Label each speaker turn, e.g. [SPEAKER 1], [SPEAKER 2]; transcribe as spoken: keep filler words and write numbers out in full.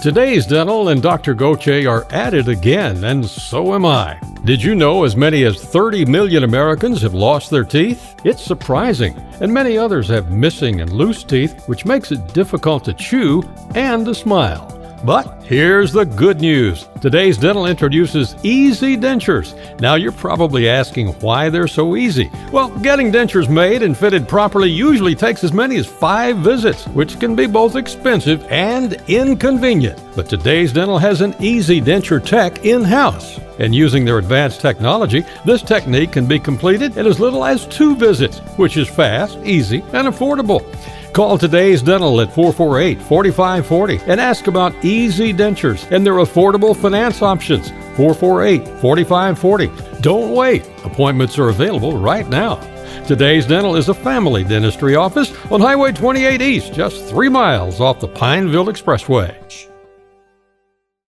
[SPEAKER 1] Today's Dental and Doctor Goche are at it again, and so am I. Did you know as many as thirty million Americans have lost their teeth? It's surprising, and many others have missing and loose teeth, which makes it difficult to chew and to smile. But here's the good news. Today's Dental introduces Easy Dentures. Now you're probably asking why they're so easy. Well, getting dentures made and fitted properly usually takes as many as five visits, which can be both expensive and inconvenient. But Today's Dental has an Easy Denture tech in-house. And using their advanced technology, this technique can be completed in as little as two visits, which is fast, easy, and affordable. Call Today's Dental at four four eight, four five four zero and ask about Easy Dentures and their affordable finance options. four four eight, four five four zero. Don't wait. Appointments are available right now. Today's Dental is a family dentistry office on Highway twenty-eight East, just three miles off the Pineville Expressway.